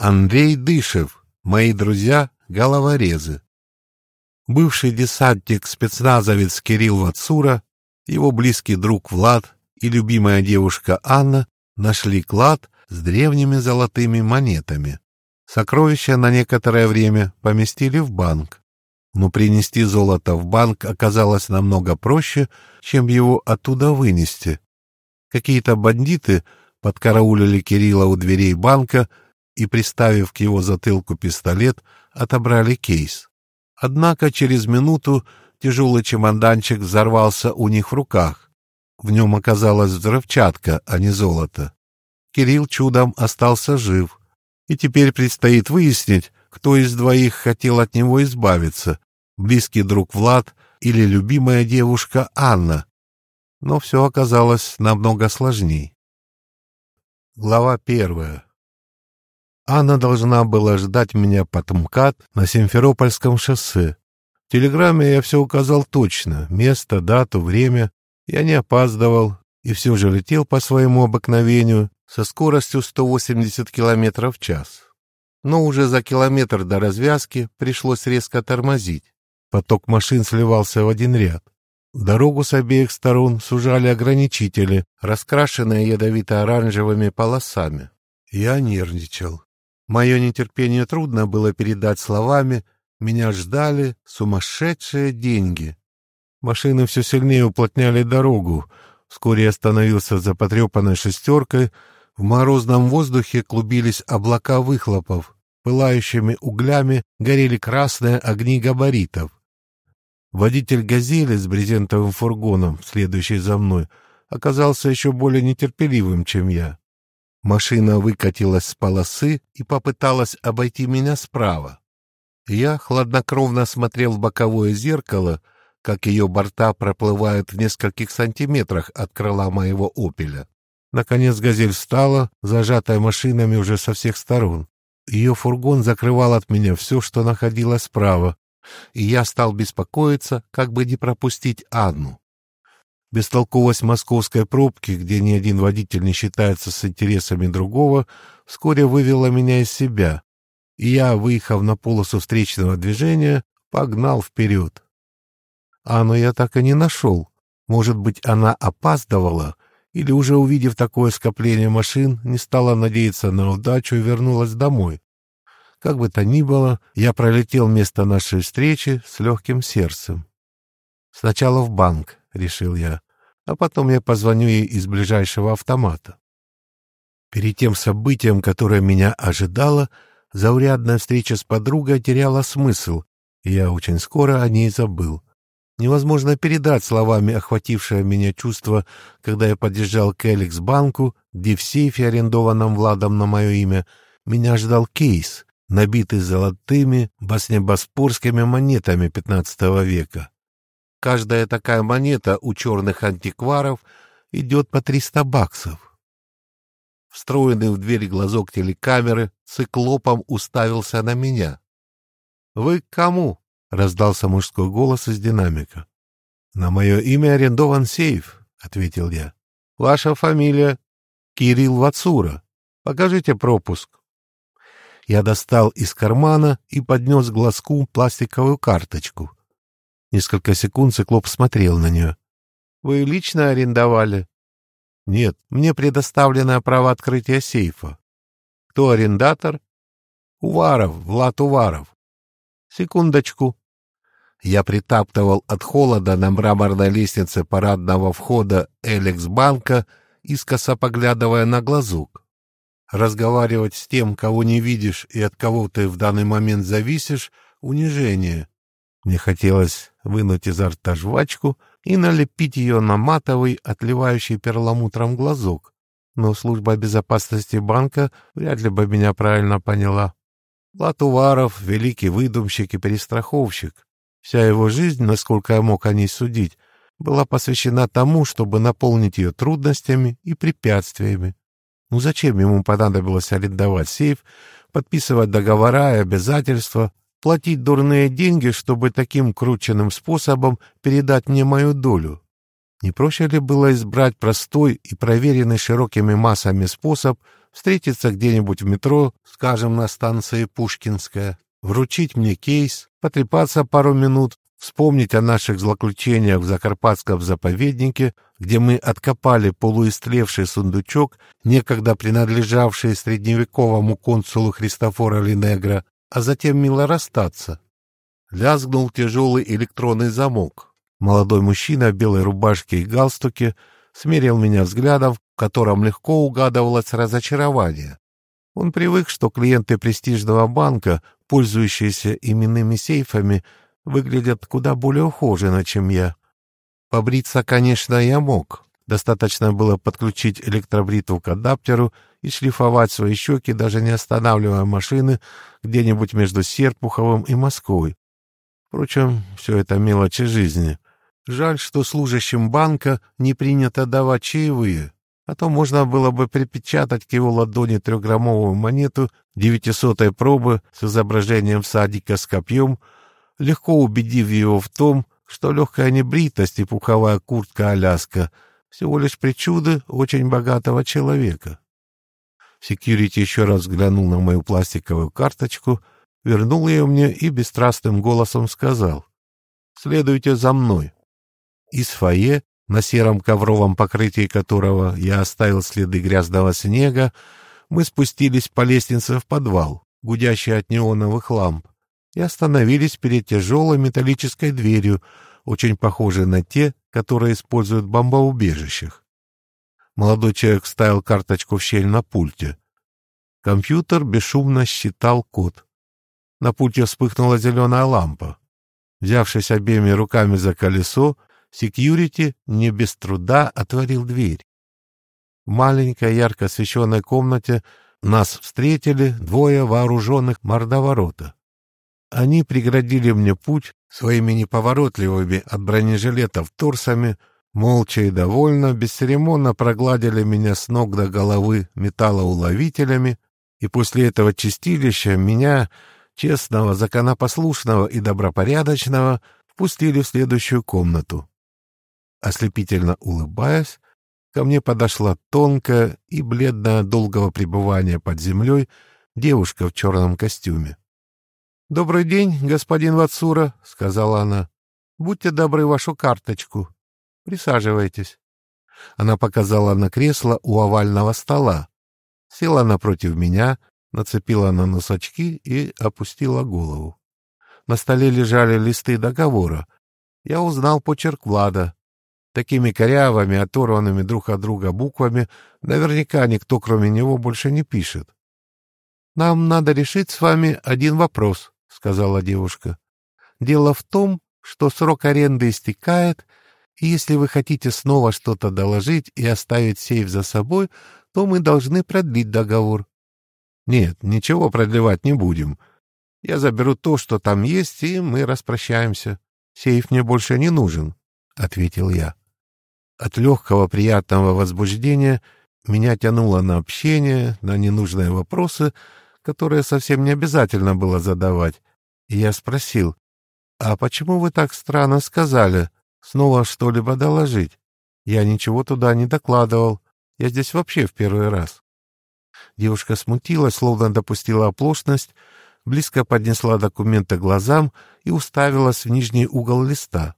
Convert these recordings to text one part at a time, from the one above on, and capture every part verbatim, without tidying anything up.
Андрей Дышев. Мои друзья — головорезы. Бывший десантник-спецназовец Кирилл Вацура, его близкий друг Влад и любимая девушка Анна нашли клад с древними золотыми монетами. Сокровища на некоторое время поместили в банк. Но принести золото в банк оказалось намного проще, чем его оттуда вынести. Какие-то бандиты подкараулили Кирилла у дверей банка и, приставив к его затылку пистолет, отобрали кейс. Однако через минуту тяжелый чемоданчик взорвался у них в руках. В нем оказалась взрывчатка, а не золото. Кирилл чудом остался жив, и теперь предстоит выяснить, кто из двоих хотел от него избавиться — близкий друг Влад или любимая девушка Анна. Но все оказалось намного сложней. Глава первая. Анна должна была ждать меня под МКАД на Симферопольском шоссе. В телеграмме я все указал точно — место, дату, время. Я не опаздывал и все же летел по своему обыкновению со скоростью сто восемьдесят километров в час. Но уже за километр до развязки пришлось резко тормозить. Поток машин сливался в один ряд. Дорогу с обеих сторон сужали ограничители, раскрашенные ядовито-оранжевыми полосами. Я нервничал. Мое нетерпение трудно было передать словами. Меня ждали сумасшедшие деньги. Машины все сильнее уплотняли дорогу. Вскоре я остановился за потрепанной шестеркой. В морозном воздухе клубились облака выхлопов. Пылающими углями горели красные огни габаритов. Водитель «Газели» с брезентовым фургоном, следующий за мной, оказался еще более нетерпеливым, чем я. Машина выкатилась с полосы и попыталась обойти меня справа. Я хладнокровно смотрел в боковое зеркало, как ее борта проплывают в нескольких сантиметрах от крыла моего «Опеля». Наконец «Газель» встала, зажатая машинами уже со всех сторон. Ее фургон закрывал от меня все, что находилось справа, и я стал беспокоиться, как бы не пропустить Анну. Бестолковость московской пробки, где ни один водитель не считается с интересами другого, вскоре вывела меня из себя, и я, выехав на полосу встречного движения, погнал вперед. Анну я так и не нашел. Может быть, она опаздывала, или, уже увидев такое скопление машин, не стала надеяться на удачу и вернулась домой. Как бы то ни было, я пролетел место нашей встречи с легким сердцем. «Сначала в банк», — решил я, — «а потом я позвоню ей из ближайшего автомата». Перед тем событием, которое меня ожидало, заурядная встреча с подругой теряла смысл, и я очень скоро о ней забыл. Невозможно передать словами охватившее меня чувство, когда я подъезжал к Эликс-банку, где в сейфе, арендованном Владом на мое имя, меня ждал кейс, набитый золотыми боснебоспорскими монетами пятнадцатого века. Каждая такая монета у черных антикваров идет по триста баксов. Встроенный в дверь глазок телекамеры циклопом уставился на меня. «Вы к кому?» — раздался мужской голос из динамика. «На мое имя арендован сейф», — ответил я. «Ваша фамилия?» «Кирилл Вацура. Покажите пропуск». Я достал из кармана и поднес к глазку пластиковую карточку. Несколько секунд циклоп смотрел на нее. «Вы лично арендовали?» «Нет, мне предоставлено право открытия сейфа». «Кто арендатор?» «Уваров, Влад Уваров». «Секундочку». Я притаптывал от холода на мраморной лестнице парадного входа Эликс-банка, искоса поглядывая на глазок. Разговаривать с тем, кого не видишь и от кого ты в данный момент зависишь — унижение. Мне хотелось вынуть изо рта жвачку и налепить ее на матовый, отливающий перламутром глазок, но служба безопасности банка вряд ли бы меня правильно поняла. Влад Уваров — великий выдумщик и перестраховщик. Вся его жизнь, насколько я мог о ней судить, была посвящена тому, чтобы наполнить ее трудностями и препятствиями. Ну зачем ему понадобилось арендовать сейф, подписывать договора и обязательства, платить дурные деньги, чтобы таким крученным способом передать мне мою долю? Не проще ли было избрать простой и проверенный широкими массами способ встретиться где-нибудь в метро, скажем, на станции Пушкинская, вручить мне кейс, потрепаться пару минут, вспомнить о наших злоключениях в Закарпатском заповеднике, где мы откопали полуистлевший сундучок, некогда принадлежавший средневековому консулу Христофора Линегра, а затем мило расстаться. Лязгнул тяжелый электронный замок. Молодой мужчина в белой рубашке и галстуке смерил меня взглядом, в котором легко угадывалось разочарование. Он привык, что клиенты престижного банка, пользующиеся именными сейфами, выглядят куда более ухоженно, чем я. Побриться, конечно, я мог. Достаточно было подключить электробритву к адаптеру и шлифовать свои щеки, даже не останавливая машины где-нибудь между Серпуховым и Москвой. Впрочем, все это мелочи жизни. Жаль, что служащим банка не принято давать чаевые, а то можно было бы припечатать к его ладони трехграммовую монету девятисотой пробы с изображением всадника с копьем, легко убедив его в том, что легкая небритость и пуховая куртка-аляска — всего лишь причуды очень богатого человека. Секьюрити еще раз взглянул на мою пластиковую карточку, вернул ее мне и бесстрастным голосом сказал: «Следуйте за мной». Из фойе, на сером ковровом покрытии которого я оставил следы грязного снега, мы спустились по лестнице в подвал, гудящий от неоновых ламп, и остановились перед тяжелой металлической дверью, очень похожей на те, которые используют в бомбоубежищах. Молодой человек вставил карточку в щель на пульте. Компьютер бесшумно считал код. На пульте вспыхнула зеленая лампа. Взявшись обеими руками за колесо, секьюрити не без труда отворил дверь. В маленькой ярко освещенной комнате нас встретили двое вооруженных мордоворота. Они преградили мне путь своими неповоротливыми от бронежилетов торсами, молча и довольно, бесцеремонно прогладили меня с ног до головы металлоуловителями, и после этого чистилища меня, честного, законопослушного и добропорядочного, впустили в следующую комнату. Ослепительно улыбаясь, ко мне подошла тонкая и бледная от долгого пребывания под землей девушка в черном костюме. — Добрый день, господин Вацура, — сказала она. — Будьте добры, вашу карточку. Присаживайтесь. Она показала на кресло у овального стола, села напротив меня, нацепила на нос очки и опустила голову. На столе лежали листы договора. Я узнал почерк Влада. Такими корявыми, оторванными друг от друга буквами наверняка никто, кроме него, больше не пишет. — Нам надо решить с вами один вопрос, — сказала девушка. — Дело в том, что срок аренды истекает, и если вы хотите снова что-то доложить и оставить сейф за собой, то мы должны продлить договор. — Нет, ничего продлевать не будем. Я заберу то, что там есть, и мы распрощаемся. Сейф мне больше не нужен, — ответил я. От легкого приятного возбуждения меня тянуло на общение, на ненужные вопросы, которые совсем не обязательно было задавать. И я спросил: «А почему вы так странно сказали? Снова что-либо доложить? Я ничего туда не докладывал. Я здесь вообще в первый раз». Девушка смутилась, словно допустила оплошность, близко поднесла документы к глазам и уставилась в нижний угол листа.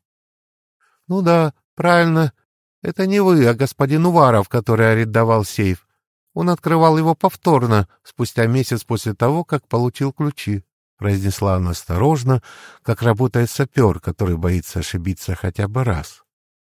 — Ну да, правильно. Это не вы, а господин Уваров, который арендовал сейф. Он открывал его повторно, спустя месяц после того, как получил ключи, — произнесла она осторожно, как работает сапер, который боится ошибиться хотя бы раз.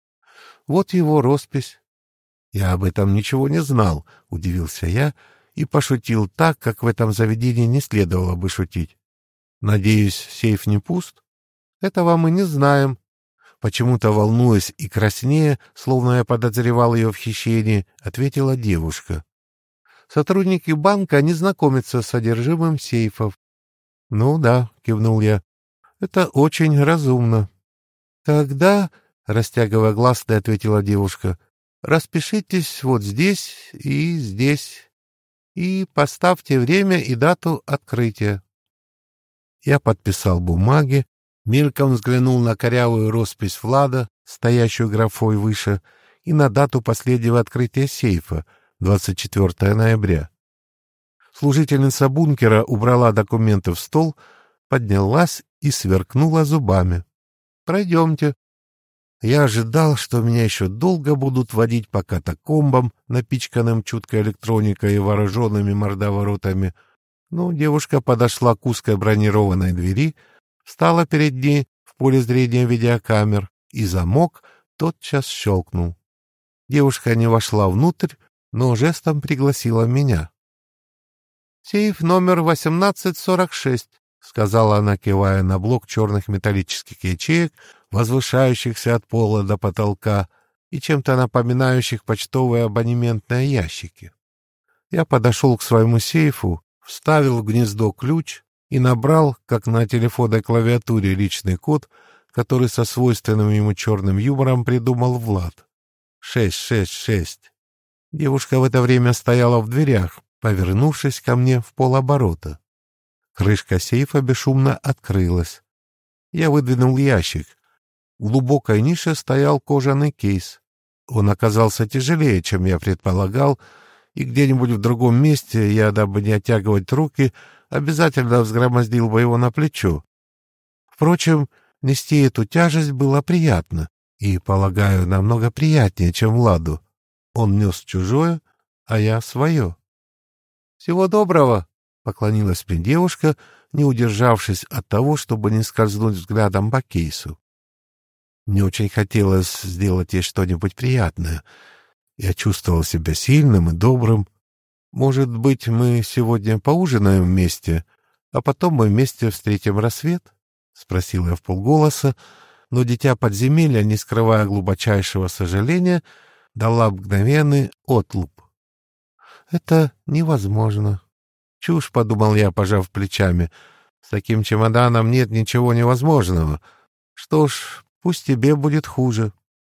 Вот его роспись. Я об этом ничего не знал, — удивился я и пошутил так, как в этом заведении не следовало бы шутить. Надеюсь, сейф не пуст? Этого мы не знаем. Почему-то, волнуясь и краснея, словно я подозревал ее в хищении, ответила девушка. Сотрудники банка не знакомятся с содержимым сейфов. — Ну да, — кивнул я, — это очень разумно. — Тогда, — растягивая гласные, ответила девушка, — распишитесь вот здесь и здесь, и поставьте время и дату открытия. Я подписал бумаги, мельком взглянул на корявую роспись Влада, стоящую графой выше, и на дату последнего открытия сейфа, двадцать четвёртого ноября. Служительница бункера убрала документы в стол, поднялась и сверкнула зубами. «Пройдемте». Я ожидал, что меня еще долго будут водить по катакомбам, напичканным чуткой электроникой и вооруженными мордоворотами, но девушка подошла к узкой бронированной двери, встала перед ней в поле зрения видеокамер, и замок тотчас щелкнул. Девушка не вошла внутрь, но жестом пригласила меня. «Сейф номер восемнадцать сорок шесть», — сказала она, кивая на блок черных металлических ячеек, возвышающихся от пола до потолка и чем-то напоминающих почтовые абонементные ящики. Я подошел к своему сейфу, вставил в гнездо ключ и набрал, как на телефонной клавиатуре, личный код, который со свойственным ему черным юмором придумал Влад. шесть шесть шесть. Девушка в это время стояла в дверях, повернувшись ко мне в полоборота. Крышка сейфа бесшумно открылась. Я выдвинул ящик. В глубокой нише стоял кожаный кейс. Он оказался тяжелее, чем я предполагал, и где-нибудь в другом месте я, дабы не оттягивать руки, обязательно взгромоздил бы его на плечо. Впрочем, нести эту тяжесть было приятно, и, полагаю, намного приятнее, чем Владу. Он нес чужое, а я свое. «Всего доброго!» — поклонилась мне девушка, не удержавшись от того, чтобы не скользнуть взглядом по кейсу. Мне очень хотелось сделать ей что-нибудь приятное. Я чувствовал себя сильным и добрым. «Может быть, мы сегодня поужинаем вместе, а потом мы вместе встретим рассвет?» — спросил я вполголоса, но дитя подземелья, не скрывая глубочайшего сожаления, дала мгновенный отлуп. «Это невозможно». «Чушь», — подумал я, пожав плечами. «С таким чемоданом нет ничего невозможного. Что ж, пусть тебе будет хуже».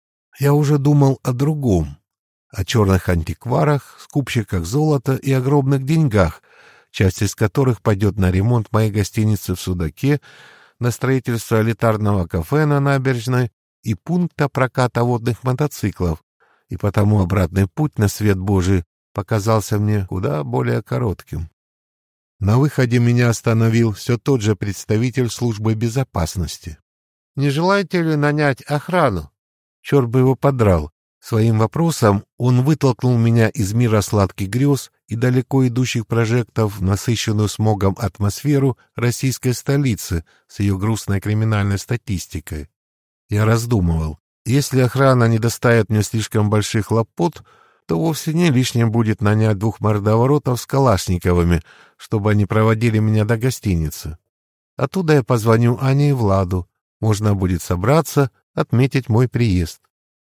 Я уже думал о другом, о черных антикварах, скупщиках золота и огромных деньгах, часть из которых пойдет на ремонт моей гостиницы в Судаке, на строительство элитарного кафе на набережной и пункта проката водных мотоциклов, и потому обратный путь на свет Божий показался мне куда более коротким. На выходе меня остановил все тот же представитель службы безопасности. «Не желаете ли нанять охрану?» Черт бы его подрал. Своим вопросом он вытолкнул меня из мира сладких грез и далеко идущих прожектов в насыщенную смогом атмосферу российской столицы с ее грустной криминальной статистикой. Я раздумывал. Если охрана не доставит мне слишком больших хлопот, то вовсе не лишним будет нанять двух мордоворотов с калашниковыми, чтобы они проводили меня до гостиницы. Оттуда я позвоню Ане и Владу. Можно будет собраться, отметить мой приезд.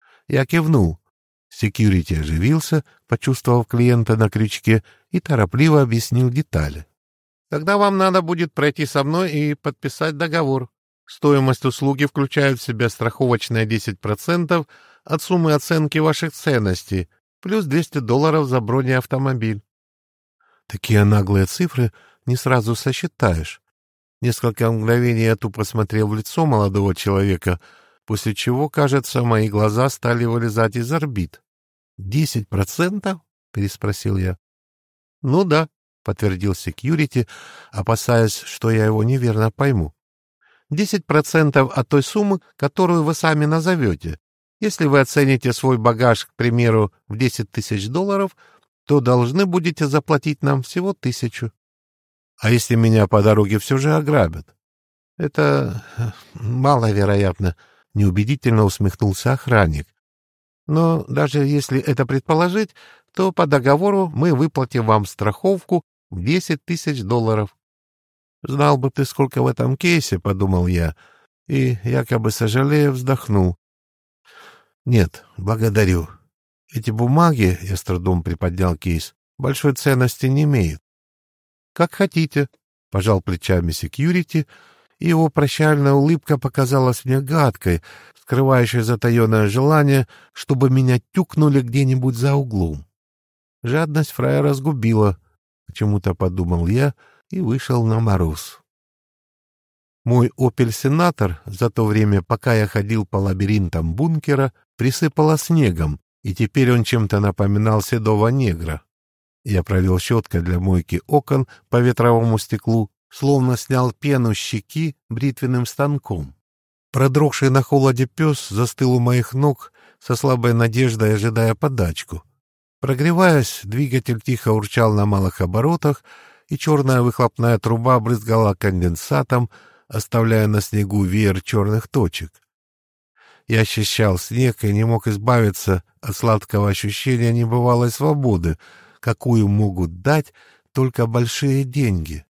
Я кивнул. Секьюрити оживился, почувствовав клиента на крючке, и торопливо объяснил детали. «Тогда вам надо будет пройти со мной и подписать договор. Стоимость услуги включает в себя страховочные десять процентов от суммы оценки ваших ценностей, плюс двести долларов за бронеавтомобиль». Такие наглые цифры не сразу сосчитаешь. Несколько мгновений я тупо смотрел в лицо молодого человека, после чего, кажется, мои глаза стали вылезать из орбит. «Десять процентов?» — переспросил я. «Ну да», — подтвердил секьюрити, опасаясь, что я его неверно пойму. «Десять процентов от той суммы, которую вы сами назовете. Если вы оцените свой багаж, к примеру, в десять тысяч долларов, то должны будете заплатить нам всего тысячу. А если меня по дороге все же ограбят?» «Это маловероятно», — неубедительно усмехнулся охранник. «Но даже если это предположить, то по договору мы выплатим вам страховку в десять тысяч долларов». «Знал бы ты, сколько в этом кейсе», — подумал я, и, якобы сожалея, вздохнул. «Нет, благодарю. Эти бумаги, — я с трудом приподнял кейс, — большой ценности не имеют». «Как хотите», — пожал плечами секьюрити, и его прощальная улыбка показалась мне гадкой, скрывающей затаенное желание, чтобы меня тюкнули где-нибудь за углом. Жадность фрая разгубила, почему-то подумал я, и вышел на мороз. Мой «Опель-сенатор» за то время, пока я ходил по лабиринтам бункера, присыпало снегом, и теперь он чем-то напоминал седого негра. Я провел щеткой для мойки окон по ветровому стеклу, словно снял пену с щеки бритвенным станком. Продрогший на холоде пес застыл у моих ног со слабой надеждой, ожидая подачку. Прогреваясь, двигатель тихо урчал на малых оборотах, и черная выхлопная труба брызгала конденсатом, оставляя на снегу веер черных точек. Я ощущал снег и не мог избавиться от сладкого ощущения небывалой свободы, какую могут дать только большие деньги.